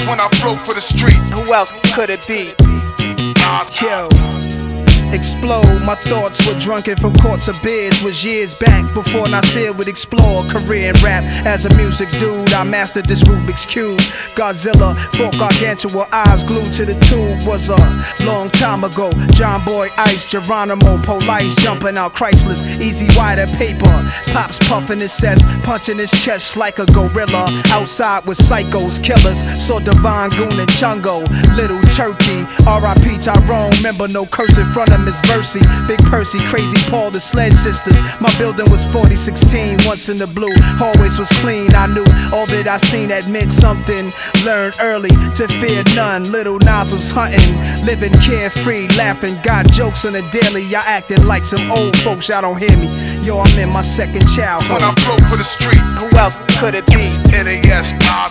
when I flow for the street. Who else could it be? Yo, explode. My thoughts were drunken from courts of beers. Was years back before Nasir would explore a career in rap. As a music dude, I mastered this Rubik's Cube. Godzilla, four gargantua eyes glued to the tube. Was a long time ago. John Boy Ice, Geronimo, Police jumping out Chryslers. Easy wider paper. Pops puffing his cess, punching his chest like a gorilla. Outside with psychos, killers. Saw Divine Goon and Chungo. Little Turkey, R.I.P. Tyrone. Remember no curse in front of Miss Versi. Big Percy, Crazy Paul, the Sled Sisters. My building was 4016, once in the blue. Hallways was clean, I knew all that I seen that meant something. Learned early to fear none. Little Nas was hunting, living carefree, laughing. Got jokes on the daily, y'all acting like some old folks, y'all don't hear me. Yo, I'm in my second childhood. When I flow for the street. Who else could it be? NAS,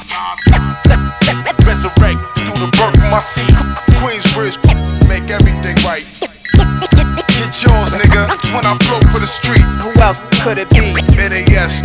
resurrect through the birth of my seed. Queensbridge, make everything right. Get yours, nigga. When I flow for the street. Who else could it be? NAS,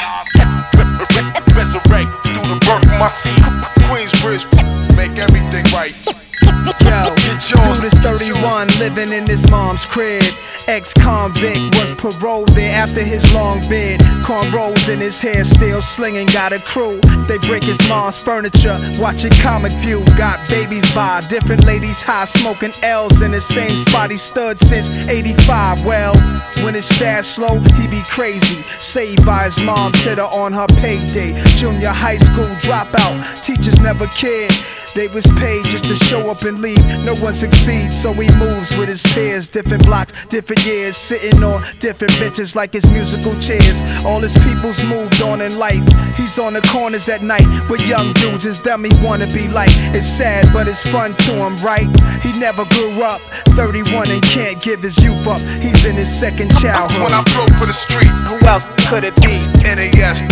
resurrect through the birth of my seed. Queensbridge, make everything right. Yo, dude is 31, living in his mom's crib. Ex-convict was paroled there after his long bid. Cornrows in his hair, still slinging, got a crew. They break his mom's furniture, watching Comic View. Got babies by different ladies high, smoking L's in the same spot he stood since 85. Well, when his stash slow, he be crazy. Saved by his mom's hitter on her payday. Junior high school dropout, teachers never cared. They was paid just to show up and leave. No one succeeds, so he moves with his peers. Different blocks, different years, sitting on different benches like his musical chairs. All his peoples moved on in life. He's on the corners at night with young dudes, it's them he wanna be like. It's sad, but it's fun to him, right? He never grew up, 31 and can't give his youth up. He's in his second childhood. When I flow for the street. Who else could it be? NAS,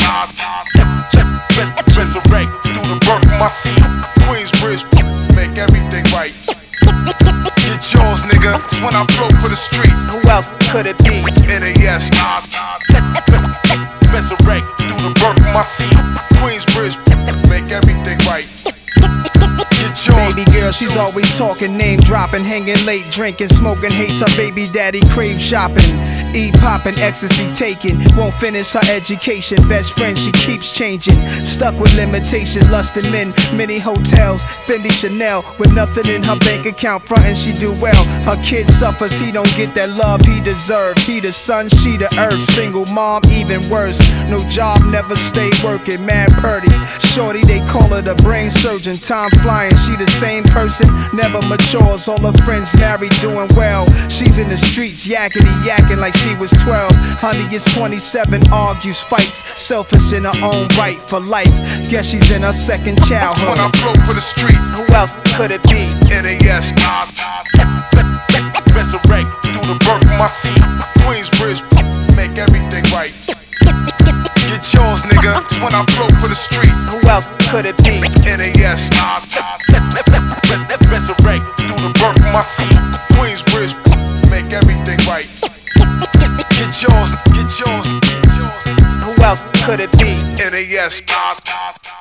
resurrect through the birth of my seed. Queensbridge, make everything right. Get yours, nigga. When I flow for the street. Who else could it be? NAS, resurrect through the birth of my seed. Queensbridge, make everything right. Get yours. Baby girl, she's always talking, name dropping, hanging late, drinking, smoking, hates her baby daddy, crave shopping. Eat poppin', ecstasy taking, won't finish her education. Best friend, she keeps changing. Stuck with limitation, lusting men, many hotels, Fendi, Chanel, with nothing in her bank account. Frontin', she do well. Her kid suffers, he don't get that love he deserve. He the sun, she the earth. Single mom, even worse. No job, never stay working. Mad purdy, shorty, they call her the brain surgeon. Time flying, she the same person, never matures. All her friends married, doing well. She's in the streets, yakety like she was 12. Honey is 27, argues, fights, selfish in her own right for life. Guess she's in her second childhood. When I flow for the street. Who else could it be? NAS, resurrect through the birth of my seed. Queensbridge, make everything right. Get yours, nigga. When I flow for the street. Who else could it be? NAS, resurrect through the birth of my seed. Queensbridge, make everything right. Get yours, get yours, get yours. Who else could it be? NAS.